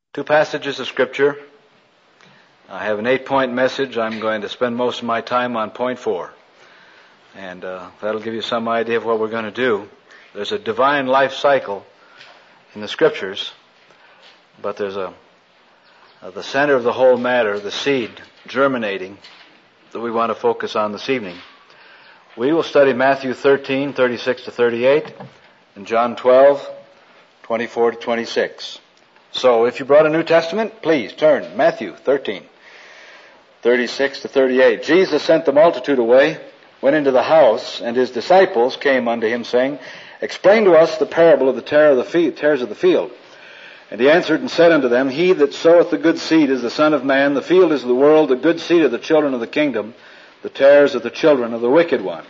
Two passages of Scripture. I have an 8-point message. I'm going to spend most of my time on point 4. And that'll give you some idea of what we're going to do. There's a divine life cycle in the Scriptures, but there's the center of the whole matter, the seed germinating, that we want to focus on this evening. We will study Matthew 13, 36 to 38, and John 12, 24 to 26. So if you brought a New Testament, please turn. Matthew 13, 36 to 38. Jesus sent the multitude away, went into the house, and his disciples came unto him, saying, Explain to us the parable of the tares of the field. And he answered and said unto them, He that soweth the good seed is the Son of Man, the field is the world, the good seed of the children of the kingdom, the tares of the children of the wicked one.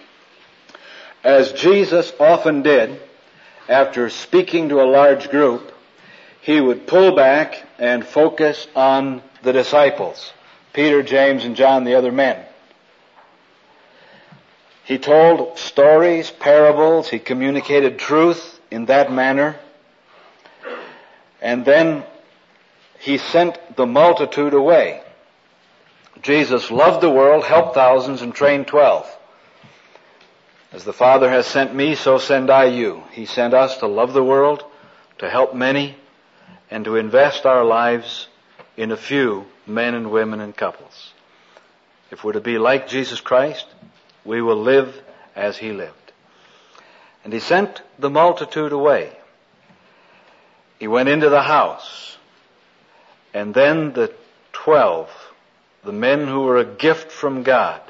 As Jesus often did, after speaking to a large group, he would pull back and focus on the disciples, Peter, James, and John, the other men. He told stories, parables, he communicated truth in that manner, and then he sent the multitude away. Jesus loved the world, helped thousands, and trained 12. As the Father has sent me, so send I you. He sent us to love the world, to help many, and to invest our lives in a few men and women and couples. If we're to be like Jesus Christ, we will live as he lived. And he sent the multitude away. He went into the house, and then the 12, the men who were a gift from God,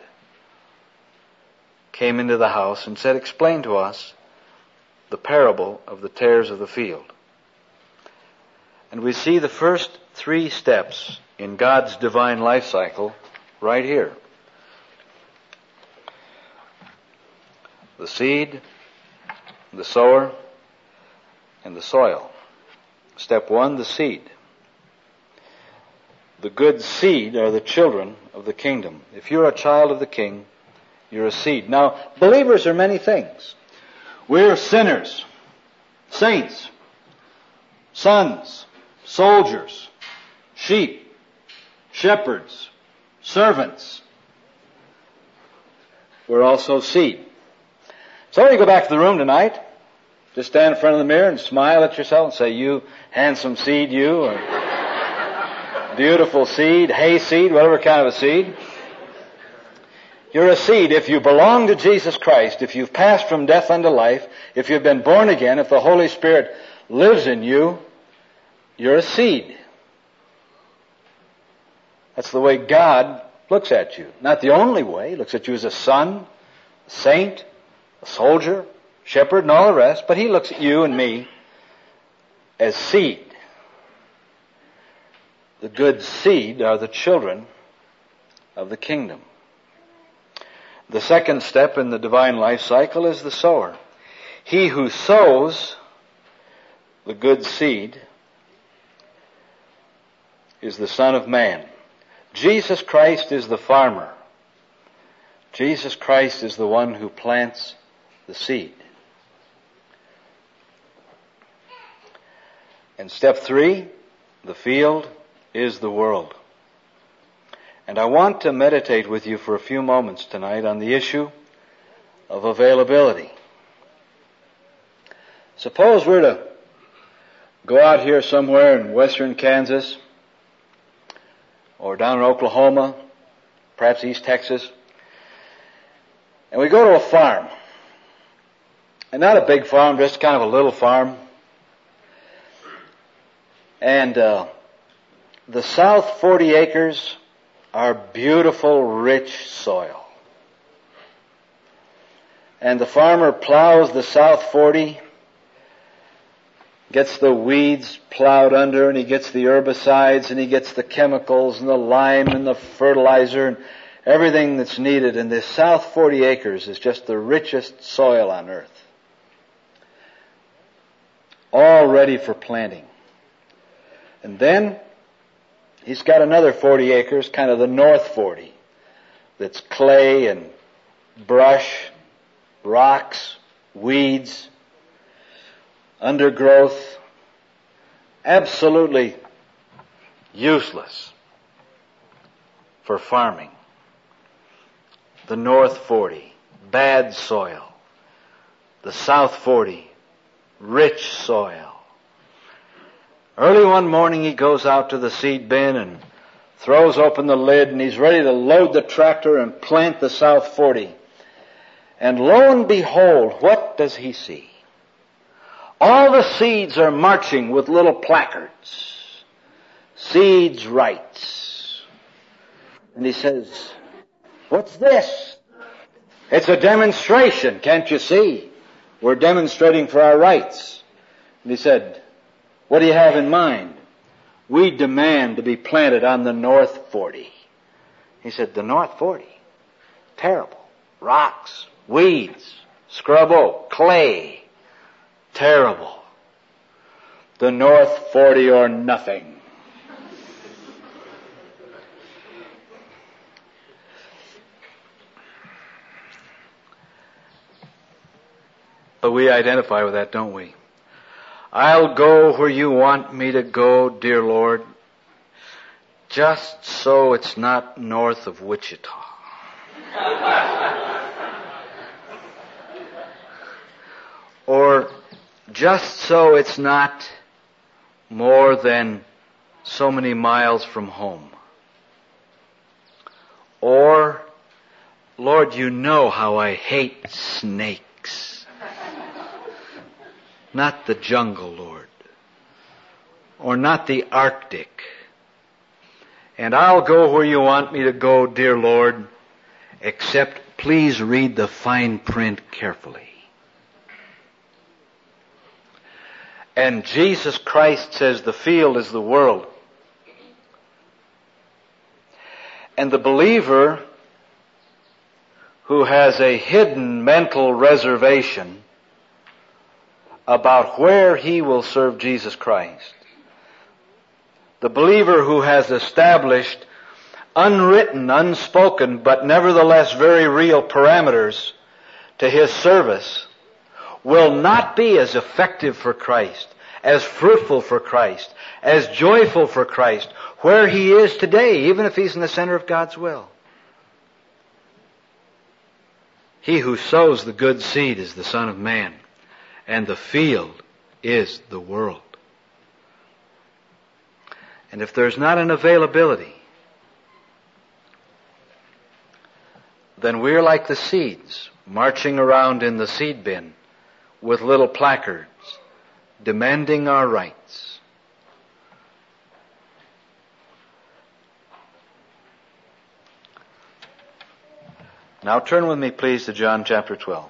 came into the house and said, Explain to us the parable of the tares of the field. And we see the first 3 steps in God's divine life cycle right here. The seed, the sower, and the soil. Step 1, the seed. The good seed are the children of the kingdom. If you're a child of the king, you're a seed. Now, believers are many things. We're sinners, saints, sons, soldiers, sheep, shepherds, servants. We're also seed. So when you go back to the room tonight, just stand in front of the mirror and smile at yourself and say, You handsome seed, you, or beautiful seed, hay seed, whatever kind of a seed. You're a seed. If you belong to Jesus Christ, if you've passed from death unto life, if you've been born again, if the Holy Spirit lives in you, you're a seed. That's the way God looks at you. Not the only way. He looks at you as a son, a saint, a soldier, shepherd, and all the rest, but he looks at you and me as seed. The good seed are the children of the kingdom. The second step in the divine life cycle is the sower. He who sows the good seed is the Son of Man. Jesus Christ is the farmer. Jesus Christ is the one who plants the seed. And step 3, the field is the world. And I want to meditate with you for a few moments tonight on the issue of availability. Suppose we're to go out here somewhere in western Kansas or down in Oklahoma, perhaps East Texas, and we go to a farm. And not a big farm, just kind of a little farm. And the south 40 acres are beautiful, rich soil. And the farmer plows the south 40, gets the weeds plowed under, and he gets the herbicides, and he gets the chemicals, and the lime, and the fertilizer, and everything that's needed. And this south 40 acres is just the richest soil on earth. All ready for planting. And then he's got another 40 acres, kind of the north 40, that's clay and brush, rocks, weeds, undergrowth, absolutely useless for farming. The North 40, bad soil. The South 40, rich soil. Early one morning he goes out to the seed bin and throws open the lid, and he's ready to load the tractor and plant the South 40. And lo and behold, what does he see? All the seeds are marching with little placards. Seeds rights. And he says, "What's this?" "It's a demonstration, can't you see? We're demonstrating for our rights." And he said, "What do you have in mind?" "We demand to be planted on the North 40. He said, "The North 40? Terrible. Rocks, weeds, scrub oak, clay. Terrible. The North 40 or nothing." But we identify with that, don't we? I'll go where you want me to go, dear Lord, just so it's not north of Wichita. Or just so it's not more than so many miles from home. Or, Lord, you know how I hate snakes. Not the jungle, Lord. Or not the Arctic. And I'll go where you want me to go, dear Lord, except please read the fine print carefully. And Jesus Christ says the field is the world. And the believer who has a hidden mental reservation about where he will serve Jesus Christ, the believer who has established unwritten, unspoken, but nevertheless very real parameters to his service, will not be as effective for Christ, as fruitful for Christ, as joyful for Christ, where he is today, even if he's in the center of God's will. He who sows the good seed is the Son of Man, and the field is the world. And if there's not an availability, then we're like the seeds marching around in the seed bin with little placards demanding our rights. Now turn with me, please, to John chapter 12.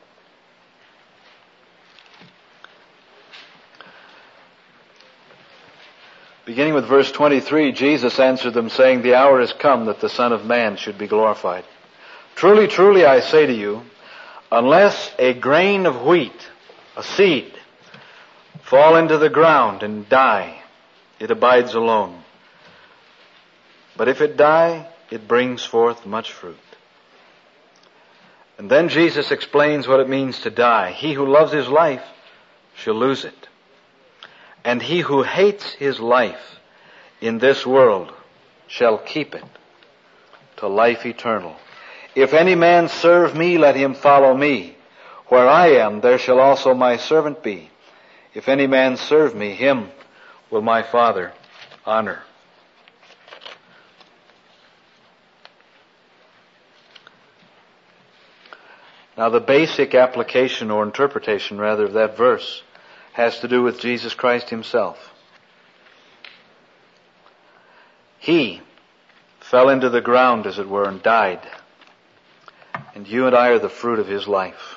Beginning with verse 23, Jesus answered them, saying, "The hour is come that the Son of Man should be glorified. Truly, truly, I say to you, unless a grain of wheat, a seed, fall into the ground and die, it abides alone. But if it die, it brings forth much fruit." And then Jesus explains what it means to die. "He who loves his life shall lose it. And he who hates his life in this world shall keep it to life eternal. If any man serve me, let him follow me. Where I am, there shall also my servant be. If any man serve me, him will my Father honor." Now the basic application or interpretation, rather, of that verse has to do with Jesus Christ himself. He fell into the ground, as it were, and died. And you and I are the fruit of his life.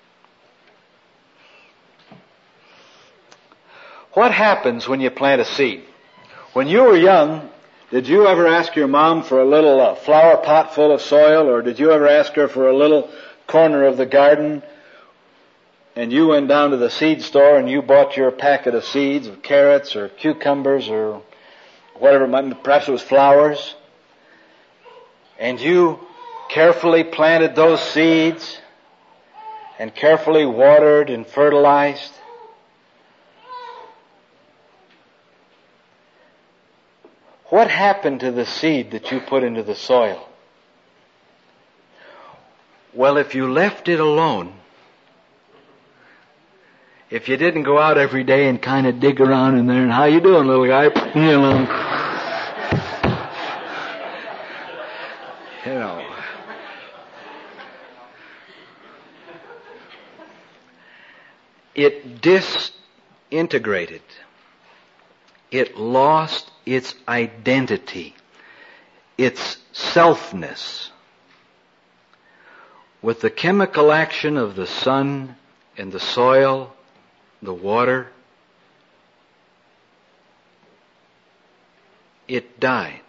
What happens when you plant a seed? When you were young, did you ever ask your mom for a little flower pot full of soil, or did you ever ask her for a little corner of the garden, and you went down to the seed store and you bought your packet of seeds of carrots or cucumbers or whatever, perhaps it was flowers, and you carefully planted those seeds and carefully watered and fertilized? what happened to the seed that you put into the soil? Well, if you left it alone, if you didn't go out every day and kind of dig around in there, and how you doing, little guy? You know. It disintegrated. It lost its identity, its selfness. With the chemical action of the sun and the soil, the water, it died.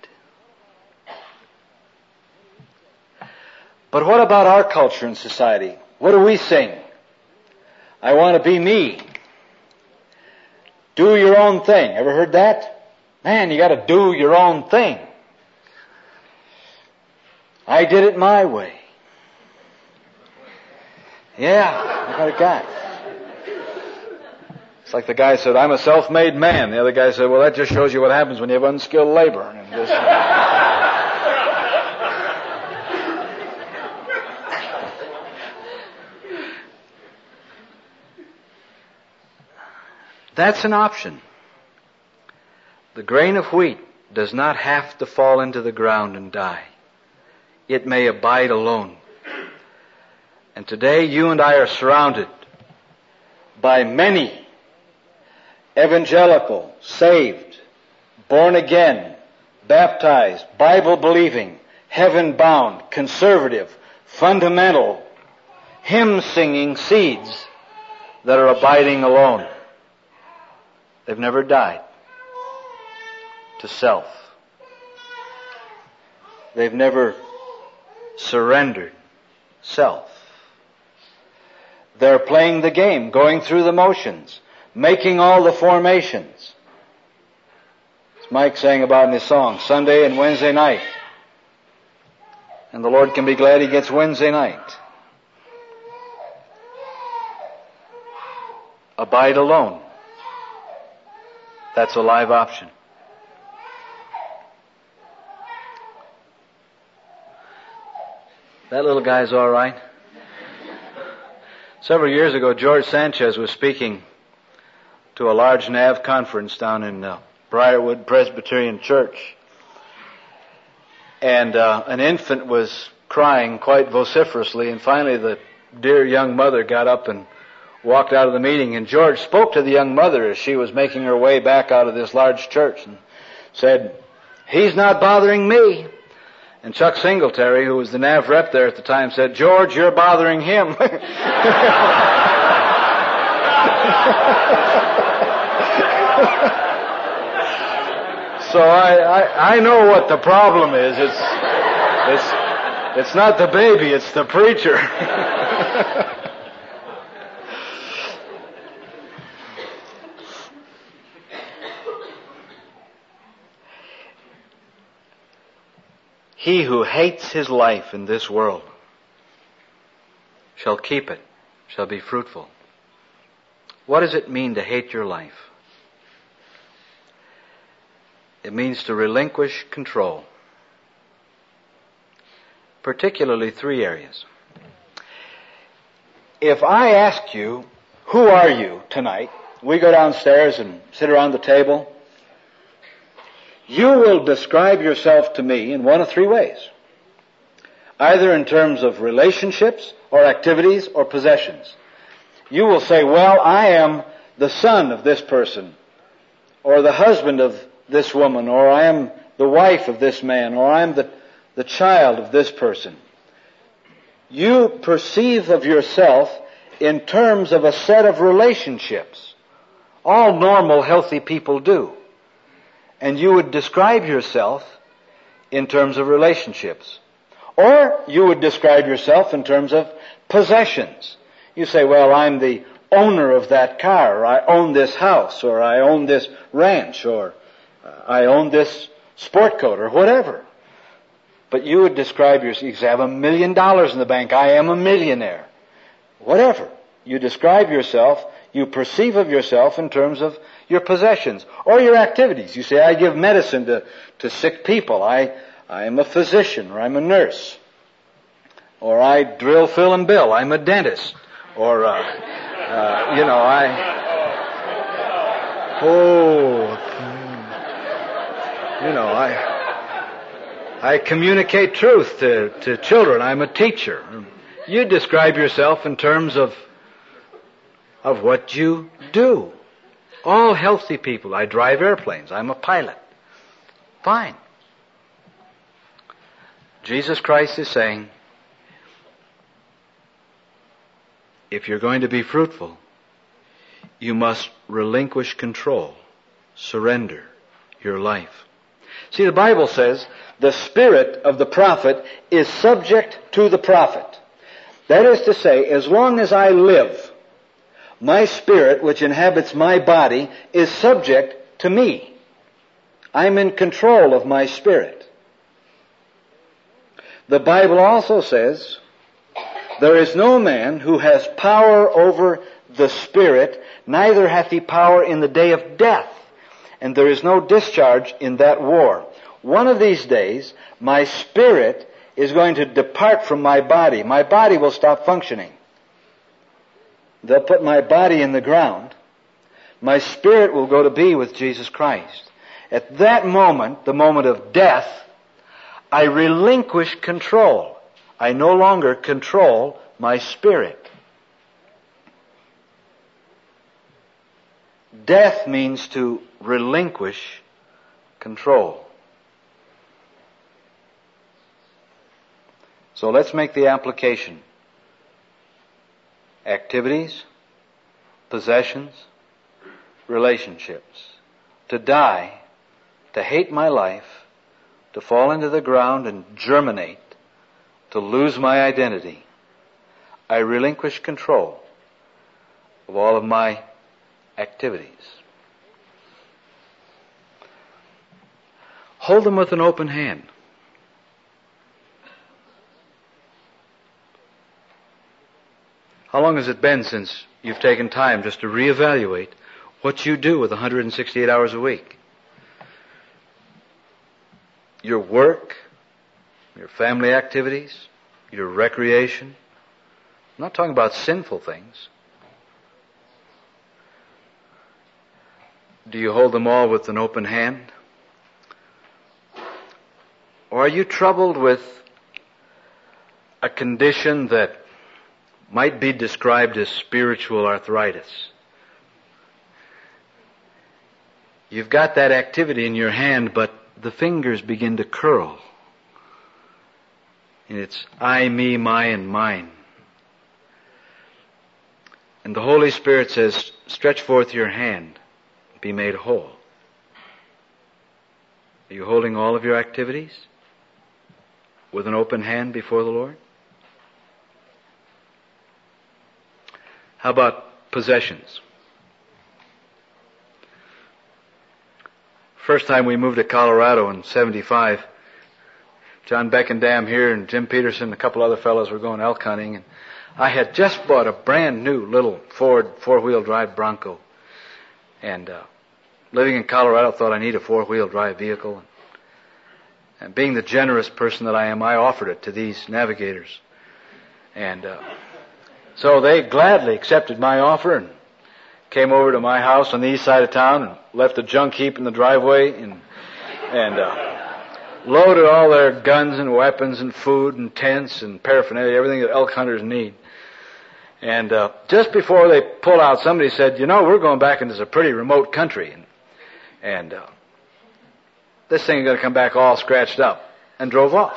But what about our culture and society? What do we sing? I want to be me. Do your own thing. Ever heard that? Man, you got to do your own thing. I did it my way. Yeah, I got a guy. It's like the guy said, I'm a self-made man. The other guy said, well, that just shows you what happens when you have unskilled labor. And just, that's an option. The grain of wheat does not have to fall into the ground and die. It may abide alone. And today you and I are surrounded by many evangelical, saved, born again, baptized, Bible-believing, heaven-bound, conservative, fundamental, hymn-singing seeds that are abiding alone. They've never died to self. They've never surrendered self. They're playing the game, going through the motions, making all the formations. As Mike sang about in his song, Sunday and Wednesday night. And the Lord can be glad he gets Wednesday night. Abide alone. That's a live option. That little guy's all right. Several years ago, George Sanchez was speaking to a large NAV conference down in Briarwood Presbyterian Church. And an infant was crying quite vociferously, and finally the dear young mother got up and walked out of the meeting, and George spoke to the young mother as she was making her way back out of this large church and said, "He's not bothering me." And Chuck Singletary, who was the NAV rep there at the time, said, "George, you're bothering him." So I know what the problem is. It's not the baby, it's the preacher. He who hates his life in this world shall keep it, shall be fruitful. What does it mean to hate your life? It means to relinquish control. Particularly 3 areas. If I ask you, who are you tonight? We go downstairs and sit around the table. You will describe yourself to me in one of 3 ways. Either in terms of relationships or activities or possessions. You will say, well, I am the son of this person, or the husband of this woman, or I am the wife of this man, or I am the child of this person. You perceive of yourself in terms of a set of relationships. All normal, healthy people do. And you would describe yourself in terms of relationships. Or you would describe yourself in terms of possessions. You say, well, I'm the owner of that car, or I own this house, or I own this ranch, or I own this sport coat, or whatever. But you would describe yourself, you say, I have $1 million in the bank, I am a millionaire. Whatever. You describe yourself, you perceive of yourself in terms of your possessions, or your activities. You say, I give medicine to sick people. I am a physician, or I'm a nurse. Or I drill, fill, and bill. I'm a dentist. Or, I communicate truth to children. I'm a teacher. You describe yourself in terms of what you do. All healthy people. I drive airplanes. I'm a pilot. Fine. Jesus Christ is saying, if you're going to be fruitful, you must relinquish control, surrender your life. See, the Bible says the spirit of the prophet is subject to the prophet. That is to say, as long as I live, my spirit, which inhabits my body, is subject to me. I'm in control of my spirit. The Bible also says, there is no man who has power over the spirit, neither hath he power in the day of death. And there is no discharge in that war. One of these days, my spirit is going to depart from my body. My body will stop functioning. They'll put my body in the ground. My spirit will go to be with Jesus Christ. At that moment, the moment of death, I relinquish control. I no longer control my spirit. Death means to relinquish control. So let's make the application. Activities, possessions, relationships. To die, to hate my life, to fall into the ground and germinate, to lose my identity. I relinquish control of all of my activities. Hold them with an open hand. How long has it been since you've taken time just to reevaluate what you do with 168 hours a week? Your work, your family activities, your recreation. I'm not talking about sinful things. Do you hold them all with an open hand? Or are you troubled with a condition that might be described as spiritual arthritis? You've got that activity in your hand, but the fingers begin to curl. And it's I, me, my, and mine. And the Holy Spirit says, stretch forth your hand, be made whole. Are you holding all of your activities with an open hand before the Lord? How about possessions? First time we moved to Colorado in 75, John Beckendam here and Jim Peterson and a couple other fellows were going elk hunting, and I had just bought a brand new little Ford four-wheel drive Bronco. And living in Colorado, thought I need a four-wheel drive vehicle. And being the generous person that I am, I offered it to these navigators. And so they gladly accepted my offer and came over to my house on the east side of town and left a junk heap in the driveway and loaded all their guns and weapons and food and tents and paraphernalia, everything that elk hunters need. And just before they pulled out, somebody said, we're going back into some pretty remote country. And this thing is going to come back all scratched up, and drove off.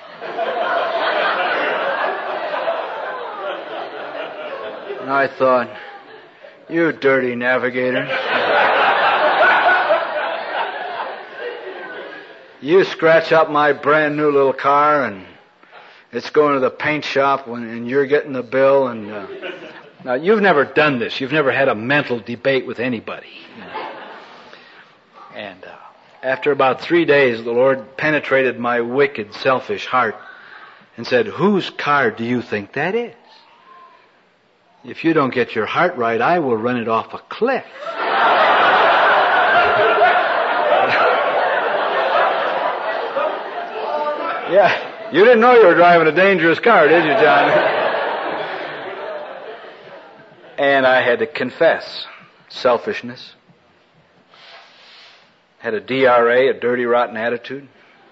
And I thought, you dirty navigator. You scratch up my brand new little car and it's going to the paint shop and you're getting the bill. And now you've never done this. You've never had a mental debate with anybody. And after about 3 days, the Lord penetrated my wicked, selfish heart and said, whose car do you think that is? If you don't get your heart right, I will run it off a cliff. Yeah, you didn't know you were driving a dangerous car, did you, John? And I had to confess selfishness. Had a DRA, a dirty, rotten attitude.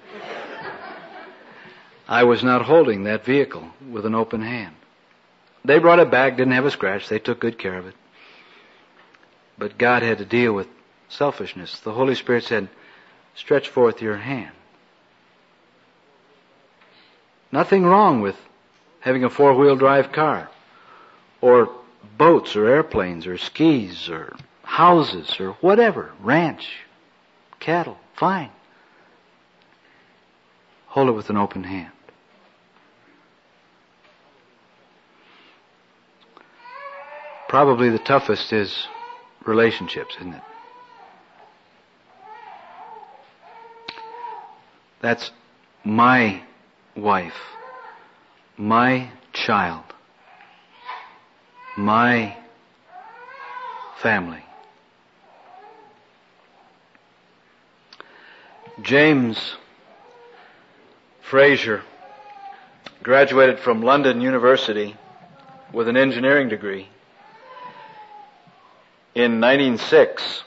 I was not holding that vehicle with an open hand. They brought it back, didn't have a scratch. They took good care of it. But God had to deal with selfishness. The Holy Spirit said, stretch forth your hand. Nothing wrong with having a four-wheel drive car, or boats or airplanes or skis or houses or whatever, ranch, cattle, fine. Hold it with an open hand. Probably the toughest is relationships, isn't it? That's my wife, my child, my family. James Fraser graduated from London University with an engineering degree in 1906.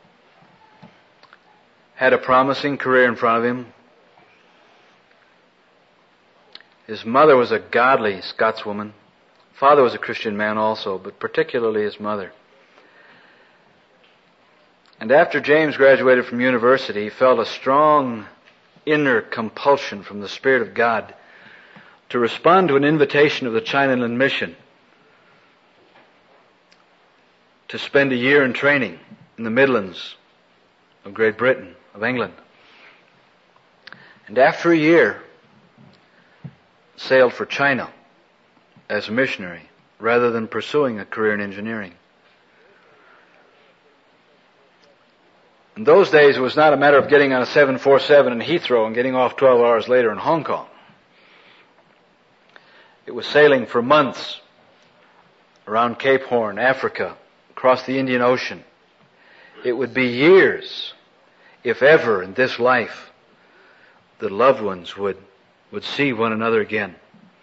Had a promising career in front of him. His mother was a godly Scotswoman. Father was a Christian man also, but particularly his mother. And after James graduated from university, he felt a strong inner compulsion from the Spirit of God to respond to an invitation of the China Inland Mission to spend a year in training in the Midlands of Great Britain, of England. And after a year, sailed for China as a missionary rather than pursuing a career in engineering. In those days, it was not a matter of getting on a 747 in Heathrow and getting off 12 hours later in Hong Kong. It was sailing for months around Cape Horn, Africa, across the Indian Ocean. It would be years, if ever in this life, the loved ones would see one another again.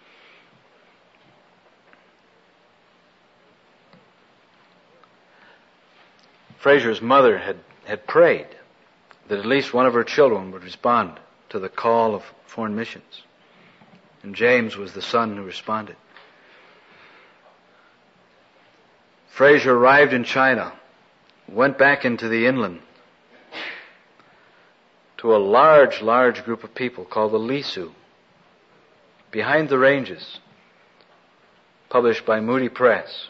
Fraser's mother had prayed that at least one of her children would respond to the call of foreign missions. And James was the son who responded. Fraser arrived in China, went back into the inland to a large group of people called the Lisu, Behind the Ranges, published by Moody Press,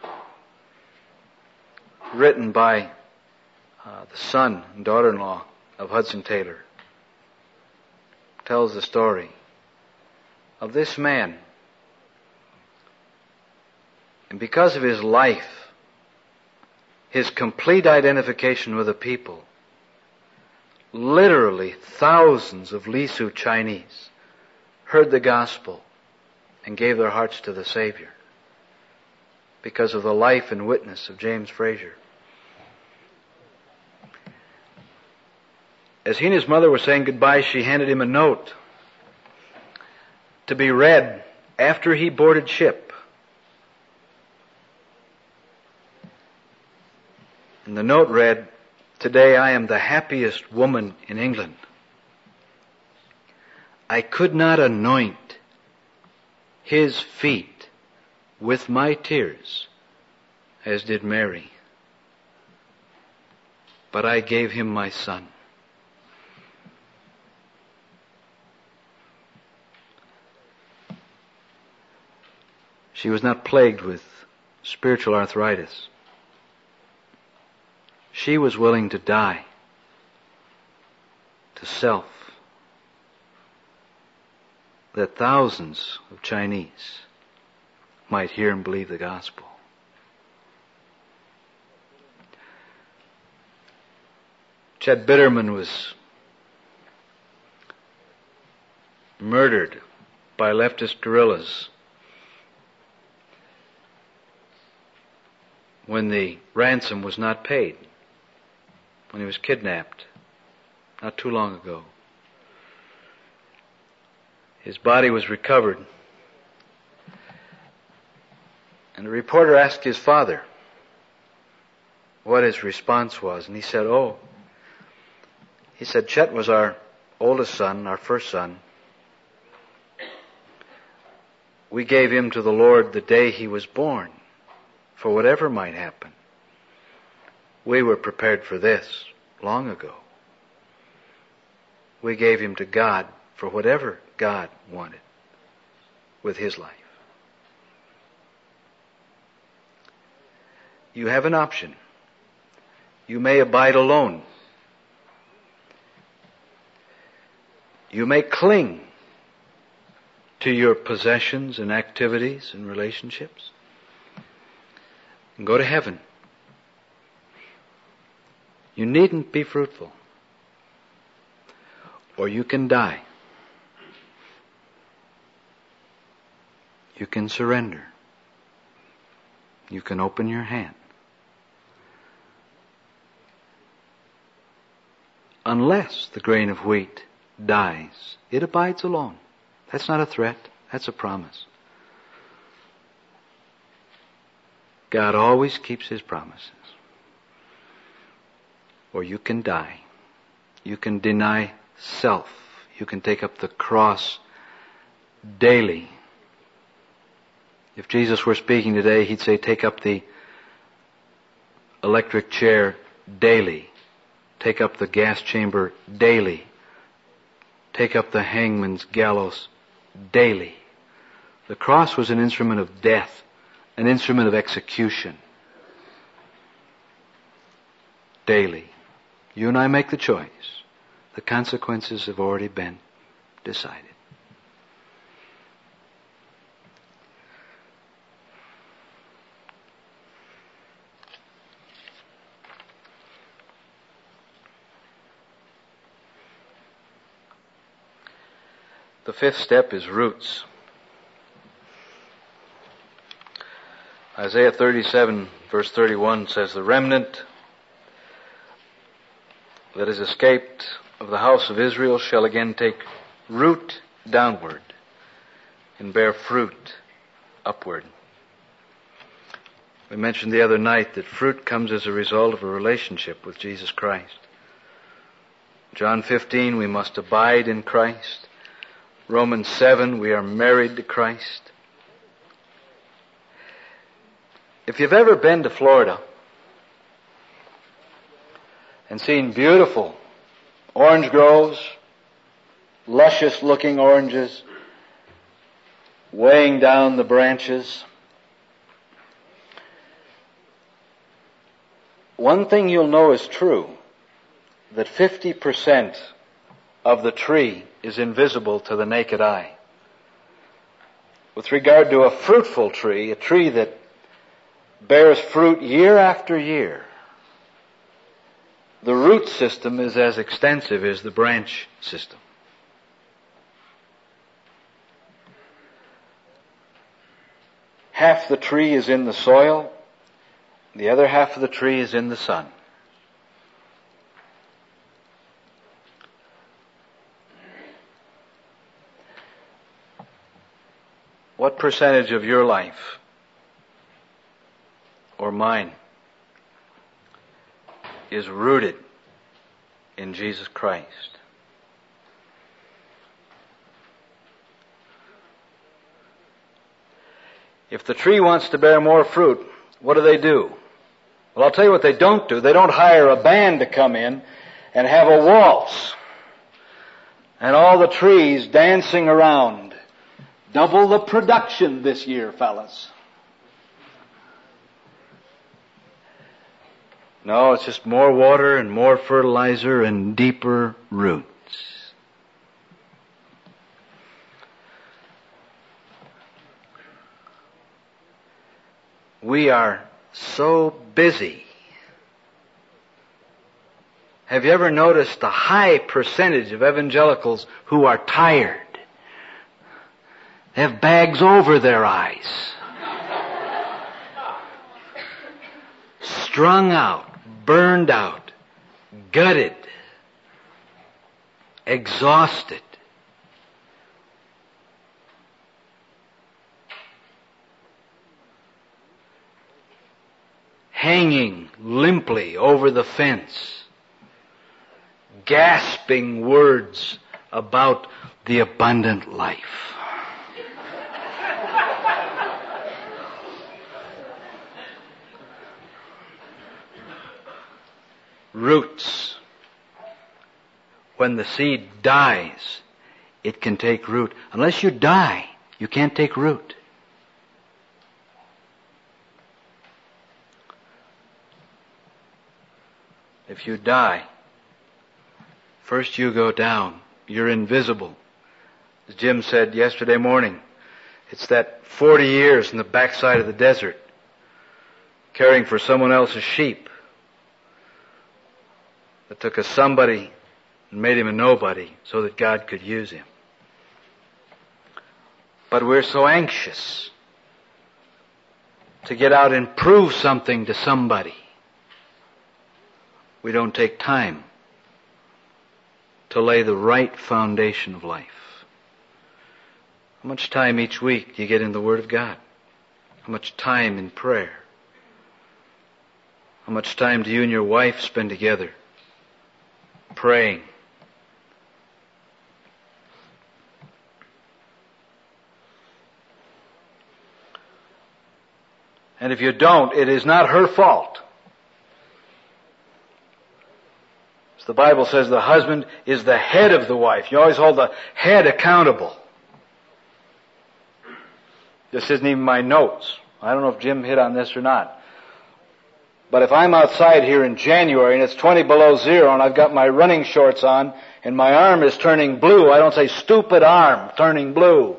written by the son and daughter-in-law of Hudson Taylor. Tells the story of this man. And because of his life, his complete identification with the people, literally thousands of Lisu Chinese heard the gospel and gave their hearts to the Savior because of the life and witness of James Fraser. As he and his mother were saying goodbye, she handed him a note to be read after he boarded ship. And the note read, "Today I am the happiest woman in England. I could not anoint his feet with my tears as did Mary, but I gave him my son." She was not plagued with spiritual arthritis. She was willing to die to self, that thousands of Chinese might hear and believe the gospel. Chet Bitterman was murdered by leftist guerrillas when the ransom was not paid, when he was kidnapped not too long ago. His body was recovered. And the reporter asked his father what his response was. And he said, Chet was our oldest son, our first son. We gave him to the Lord the day he was born, for whatever might happen. We were prepared for this long ago. We gave him to God for whatever God wanted with his life. You have an option. You may abide alone. You may cling to your possessions and activities and relationships and go to heaven. You needn't be fruitful. Or you can die. You can surrender. You can open your hand. Unless the grain of wheat dies, it abides alone. That's not a threat. That's a promise. God always keeps His promises. Or you can die. You can deny self. You can take up the cross daily. If Jesus were speaking today, He'd say, take up the electric chair daily. Take up the gas chamber daily. Take up the hangman's gallows daily. The cross was an instrument of death, an instrument of execution. Daily. You and I make the choice. The consequences have already been decided. The fifth step is roots. Isaiah 37 verse 31 says, the remnant that is escaped of the house of Israel shall again take root downward and bear fruit upward. We mentioned the other night that fruit comes as a result of a relationship with Jesus Christ. John 15, we must abide in Christ. Romans 7, we are married to Christ. If you've ever been to Florida and seen beautiful orange groves, luscious looking oranges, weighing down the branches, one thing you'll know is true, that 50% of the tree is invisible to the naked eye. With regard to a fruitful tree, a tree that bears fruit year after year, the root system is as extensive as the branch system. Half the tree is in the soil, the other half of the tree is in the sun. What percentage of your life or mine is rooted in Jesus Christ? If the tree wants to bear more fruit, what do? Well, I'll tell you what they don't do. They don't hire a band to come in and have a waltz and all the trees dancing around. Double the production this year, fellas. No, it's just more water and more fertilizer and deeper roots. We are so busy. Have you ever noticed a high percentage of evangelicals who are tired? They have bags over their eyes. Strung out, burned out, gutted, exhausted. hanging limply over the fence, gasping words about the abundant life. Roots. When the seed dies, it can take root. Unless you die, you can't take root. If you die, first you go down. You're invisible. As Jim said yesterday morning, it's that 40 years in the backside of the desert, caring for someone else's sheep, that took a somebody and made him a nobody so that God could use him. But we're so anxious to get out and prove something to somebody. We don't take time to lay the right foundation of life. How much time each week do you get in the Word of God? How much time in prayer? How much time do you and your wife spend together praying? And if you don't, it is not her fault. As the Bible says, the husband is the head of the wife. You always hold the head accountable. This isn't even my notes. I don't know if Jim hit on this or not. But if I'm outside here in January and it's 20 below zero and I've got my running shorts on and my arm is turning blue, I don't say, stupid arm turning blue.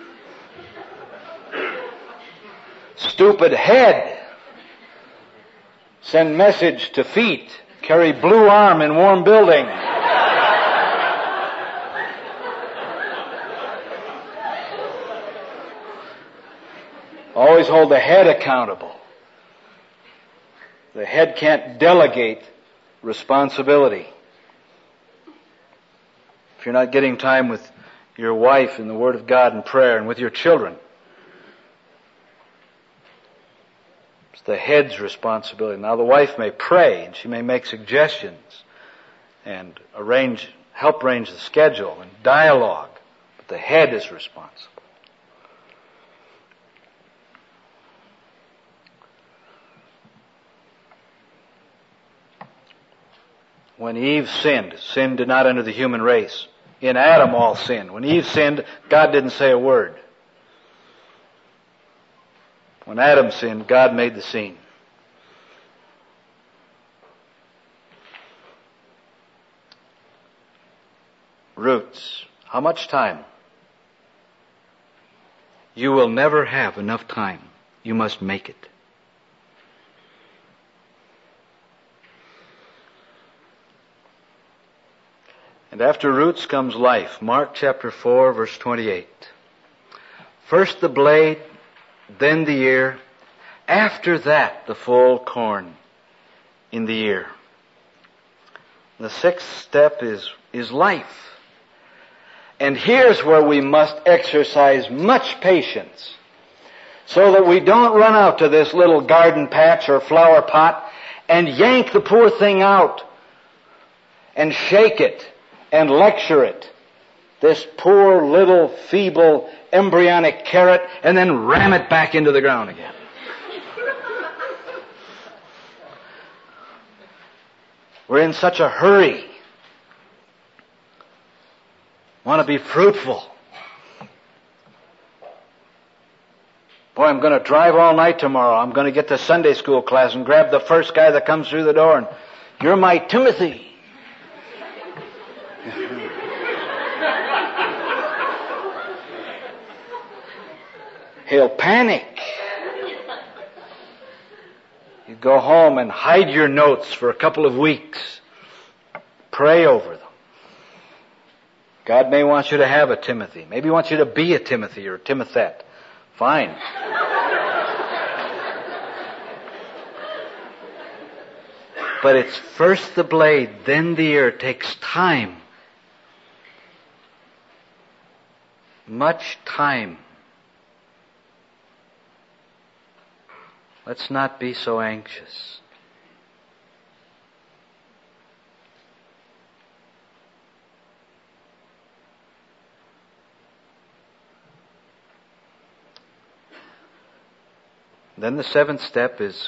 Stupid head. Send message to feet. Carry blue arm in warm building. Always hold the head accountable. The head can't delegate responsibility. If you're not getting time with your wife in the Word of God and prayer and with your children, it's the head's responsibility. Now the wife may pray and she may make suggestions and help arrange the schedule and dialogue, but the head is responsible. When Eve sinned, sin did not enter the human race. In Adam all sinned. When Eve sinned, God didn't say a word. When Adam sinned, God made the scene. Roots. How much time? You will never have enough time. You must make it. And after roots comes life. Mark chapter 4, verse 28. First the blade, then the ear, after that the full corn in the ear. The sixth step is life. And here's where we must exercise much patience so that we don't run out to this little garden patch or flower pot and yank the poor thing out and shake it and lecture it. This poor little feeble embryonic carrot, and then ram it back into the ground again. We're in such a hurry. Want to be fruitful. Boy, I'm going to drive all night tomorrow. I'm going to get to Sunday school class and grab the first guy that comes through the door and, you're my Timothy. He'll panic. You go home and hide your notes for a couple of weeks. Pray over them. God may want you to have a Timothy. Maybe He wants you to be a Timothy or a Timothette. Fine. But it's first the blade, then the ear. It takes time. Much time. Let's not be so anxious. Then the seventh step is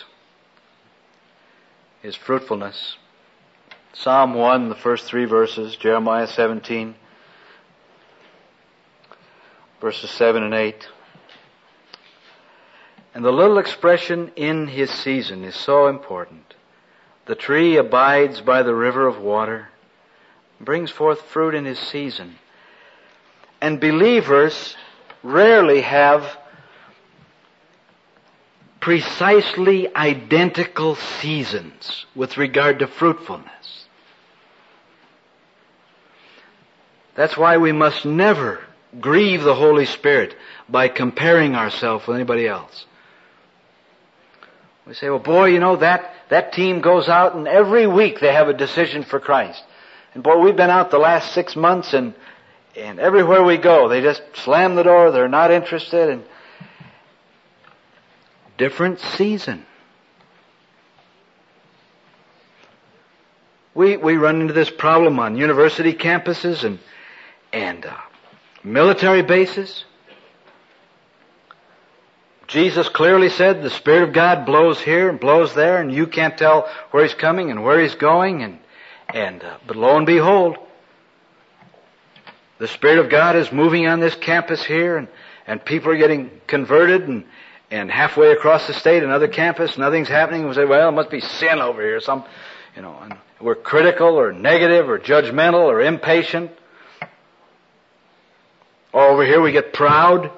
fruitfulness. Psalm 1, the first 3 verses, Jeremiah 17, verses 7 and 8. And the little expression, in his season, is so important. The tree abides by the river of water, brings forth fruit in his season. And believers rarely have precisely identical seasons with regard to fruitfulness. That's why we must never grieve the Holy Spirit by comparing ourselves with anybody else. We say, well, boy, you know, that team goes out and every week they have a decision for Christ. And boy, we've been out the last 6 months and everywhere we go, they just slam the door, they're not interested. And different season. We run into this problem on university campuses and military bases. Jesus clearly said the Spirit of God blows here and blows there, and you can't tell where He's coming and where He's going. But lo and behold, the Spirit of God is moving on this campus here, and people are getting converted, and halfway across the state, another campus, nothing's happening. We say, well, it must be sin over here. And we're critical or negative or judgmental or impatient. Or over here we get proud.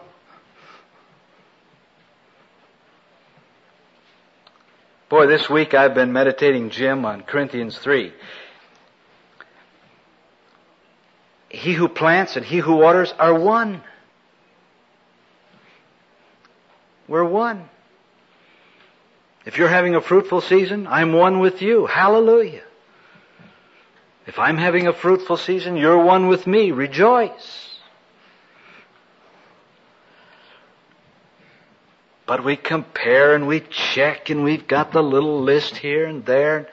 Boy, this week I've been meditating, Jim, on Corinthians 3. He who plants and he who waters are one. We're one. If you're having a fruitful season, I'm one with you. Hallelujah. If I'm having a fruitful season, you're one with me. Rejoice. But we compare and we check and we've got the little list here and there.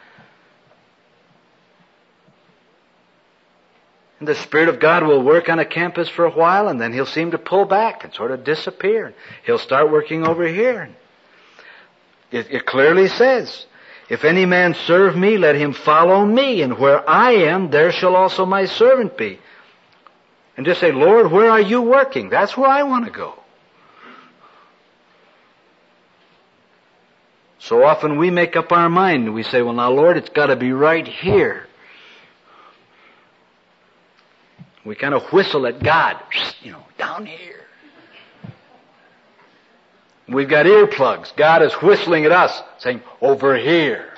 And the Spirit of God will work on a campus for a while and then He'll seem to pull back and sort of disappear. He'll start working over here. It clearly says, if any man serve me, let him follow me, and where I am, there shall also my servant be. And just say, Lord, where are you working? That's where I want to go. So often we make up our mind and we say, well, now, Lord, it's got to be right here. We kind of whistle at God, down here. We've got earplugs. God is whistling at us, saying, over here.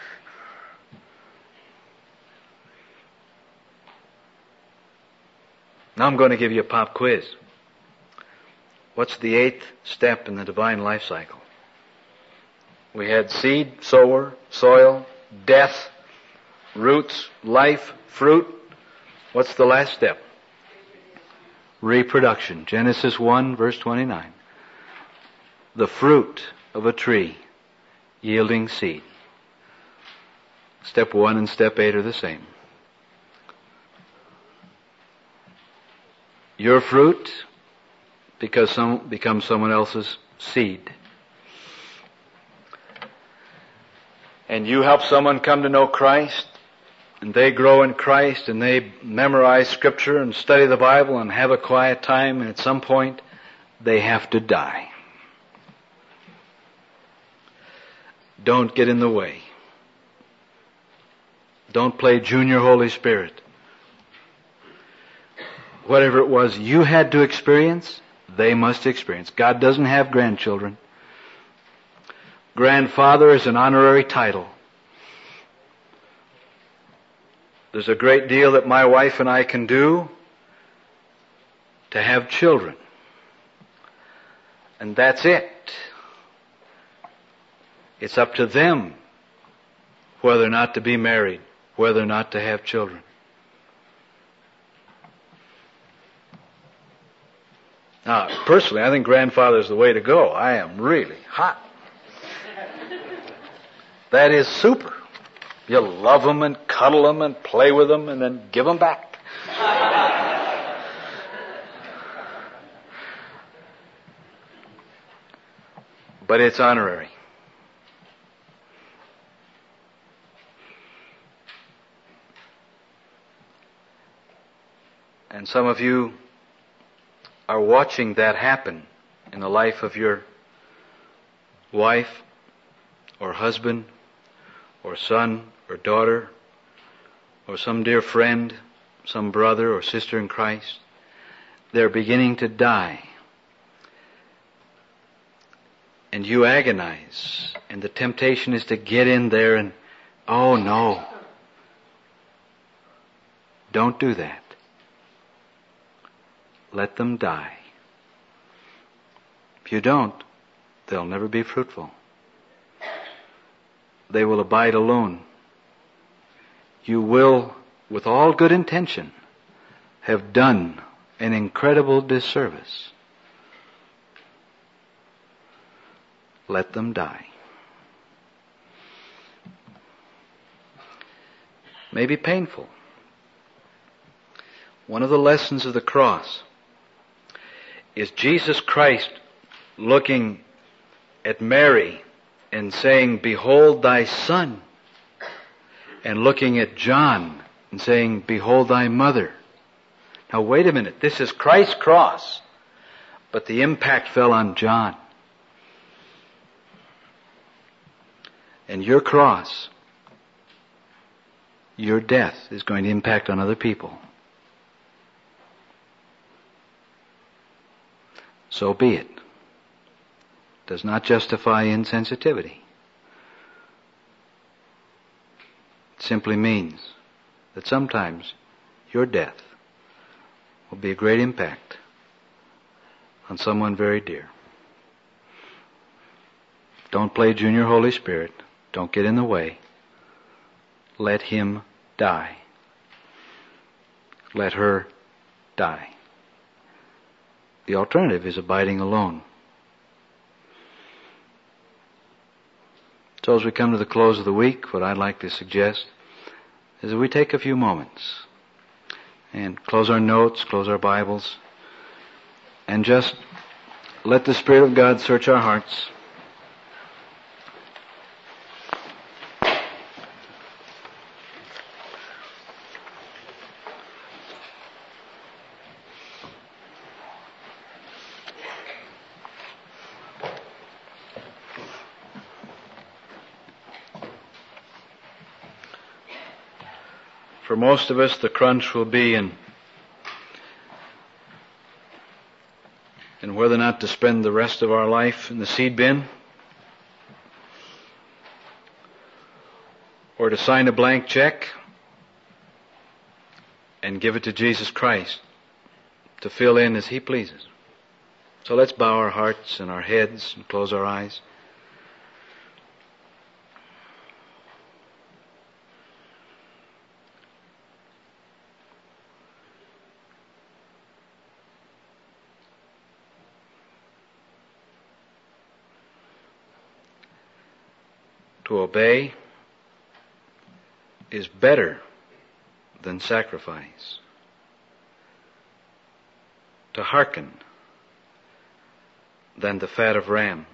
Now I'm going to give you a pop quiz. What's the 8th step in the divine life cycle? We had seed, sower, soil, death, roots, life, fruit. What's the last step? Reproduction. Genesis 1, verse 29. The fruit of a tree yielding seed. Step 1 and step 8 are the same. Your fruit becomes someone else's seed. And you help someone come to know Christ, and they grow in Christ, and they memorize Scripture and study the Bible and have a quiet time, and at some point they have to die. Don't get in the way. Don't play junior Holy Spirit. Whatever it was you had to experience, they must experience. God doesn't have grandchildren. Grandfather is an honorary title. There's a great deal that my wife and I can do to have children. And that's it. It's up to them whether or not to be married, whether or not to have children. Now, personally, I think grandfather's the way to go. I am really hot. That is super. You love them and cuddle them and play with them and then give them back. but it's honorary. And some of you are watching that happen in the life of your wife or husband or son or daughter or some dear friend, some brother or sister in Christ. They're beginning to die. And you agonize. And the temptation is to get in there and, oh no. Don't do that. Let them die. If you don't, they'll never be fruitful. They will abide alone. You will, with all good intention, have done an incredible disservice. Let them die. May be painful. One of the lessons of the cross is Jesus Christ looking at Mary and saying, "Behold thy son," and looking at John and saying, "Behold thy mother." Now wait a minute, this is Christ's cross, but the impact fell on John. And your cross, your death, is going to impact on other people. So be it. Does not justify insensitivity. It simply means that sometimes your death will be a great impact on someone very dear. Don't play Junior Holy Spirit. Don't get in the way. Let him die. Let her die. The alternative is abiding alone. So as we come to the close of the week, what I'd like to suggest is that we take a few moments and close our notes, close our Bibles, and just let the Spirit of God search our hearts. For most of us, the crunch will be in whether or not to spend the rest of our life in the seed bin, or to sign a blank check and give it to Jesus Christ to fill in as He pleases. So let's bow our hearts and our heads and close our eyes. To obey is better than sacrifice. To hearken than the fat of rams.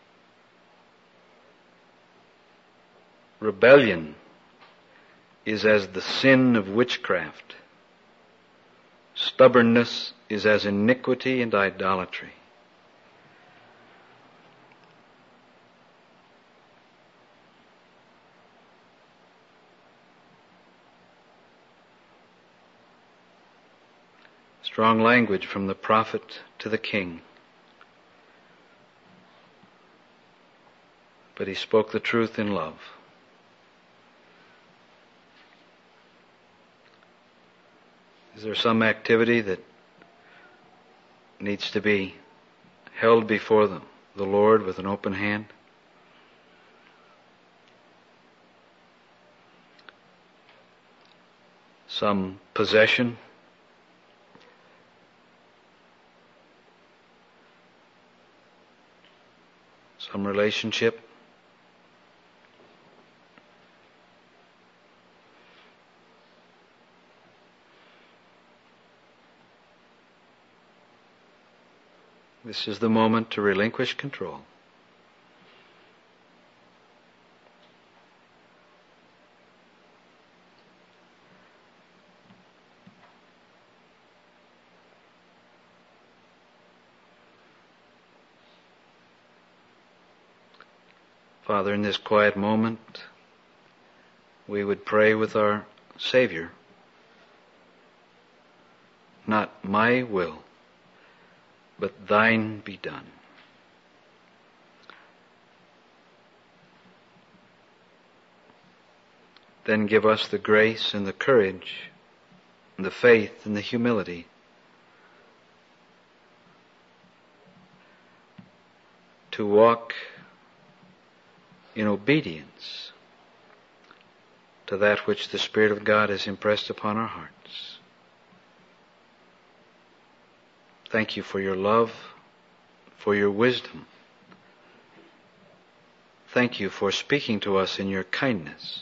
Rebellion is as the sin of witchcraft. Stubbornness is as iniquity and idolatry. Strong language from the prophet to the king. But he spoke the truth in love. Is there some activity that needs to be held before the Lord with an open hand? Some possession? Some relationship? This is the moment to relinquish control. Father, in this quiet moment, we would pray with our Savior. Not my will, but thine be done. Then give us the grace and the courage and the faith and the humility to walk in obedience to that which the Spirit of God has impressed upon our hearts. Thank you for your love, for your wisdom. Thank you for speaking to us in your kindness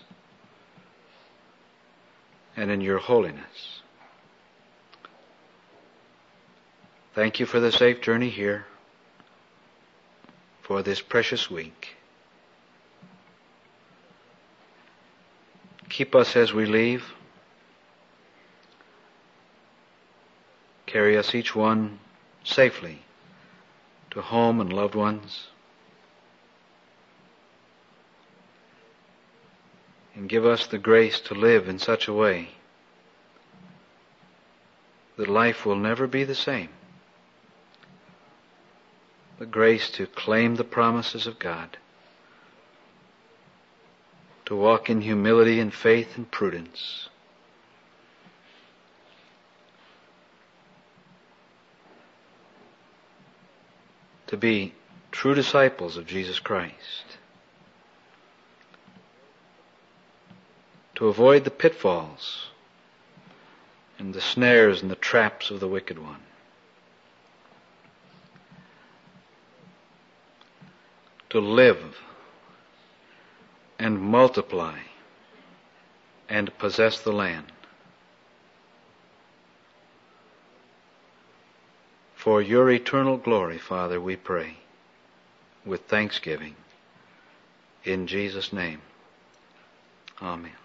and in your holiness. Thank you for the safe journey here, for this precious week. Keep us as we leave. Carry us each one safely to home and loved ones. And give us the grace to live in such a way that life will never be the same. The grace to claim the promises of God, to walk in humility and faith and prudence, to be true disciples of Jesus Christ, to avoid the pitfalls and the snares and the traps of the wicked one, to live and multiply and possess the land. For your eternal glory, Father, we pray with thanksgiving. In Jesus' name, amen.